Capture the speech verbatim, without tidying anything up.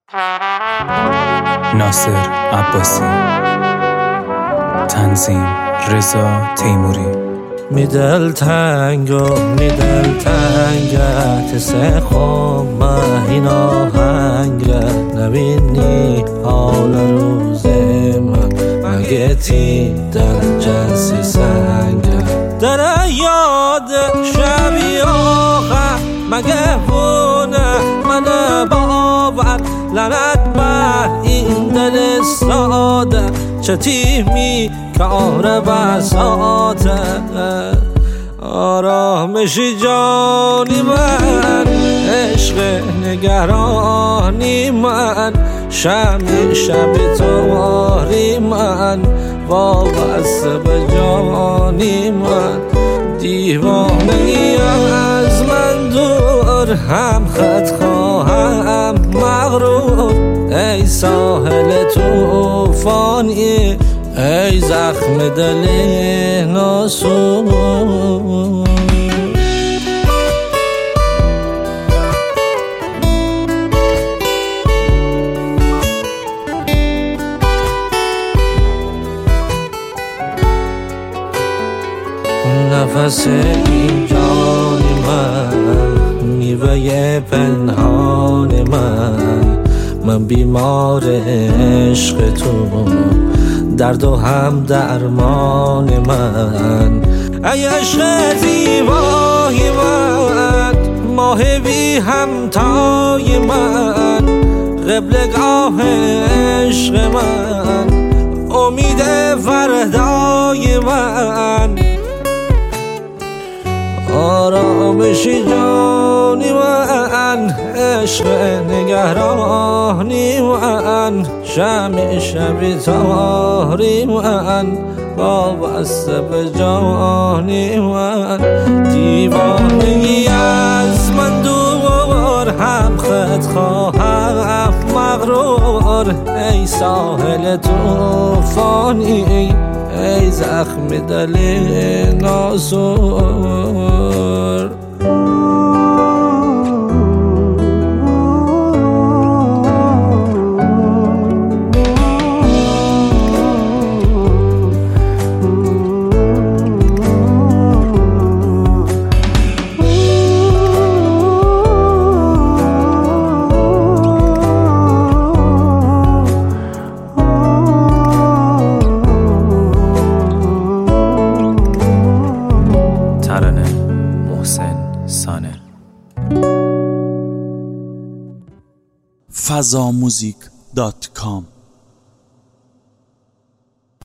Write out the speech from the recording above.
ناصر عباسی، تنظیم رضا تیموری. می دل تنگ و می دل تنگت سخم مهین آهنگت نبینی حال روز من مگه تی دل جنسی سنگت در یاد شبی آخر مگه بونه من باور لعنت بر این دل ساده چه تیمی کار بساته آرامشی جانی من عشق نگرانی من شمی شب تواری من وابسته به جانی من دیوانگی از من دور هم خط خواهم مغرور ای ساحل توفانی ای زخم دل ناسور نفس این جان من میوه پنهان من من بیمار عشق تو درد و هم درمان من ای عشق زیبای من ماه بی همتای من قبلگاه عشق من امید فردای من آرامشی جانی من عشق نگرانی من شمع شب تاری من وابسته به جانی من دیوانگی از من دور هم خط خواهم مغرور ای ساحل توفانی ای زخم دل ناسور فضا موزیک دات کام